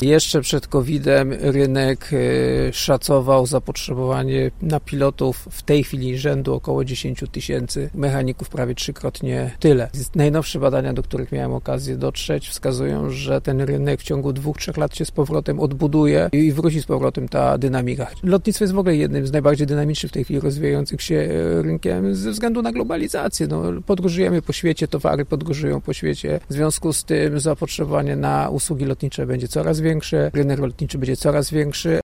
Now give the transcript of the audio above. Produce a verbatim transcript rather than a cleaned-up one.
Jeszcze przed kowidem rynek szacował zapotrzebowanie na pilotów w tej chwili rzędu około dziesięć tysięcy, mechaników prawie trzykrotnie tyle. Najnowsze badania, do których miałem okazję dotrzeć, wskazują, że ten rynek w ciągu dwóch, trzech lat się z powrotem odbuduje i wróci z powrotem ta dynamika. Lotnictwo jest w ogóle jednym z najbardziej dynamicznych w tej chwili rozwijających się rynkiem ze względu na globalizację. No, podróżujemy po świecie, towary podróżują po świecie. W związku z tym zapotrzebowanie na usługi lotnicze będzie coraz większe, rynek lotniczy będzie coraz większy.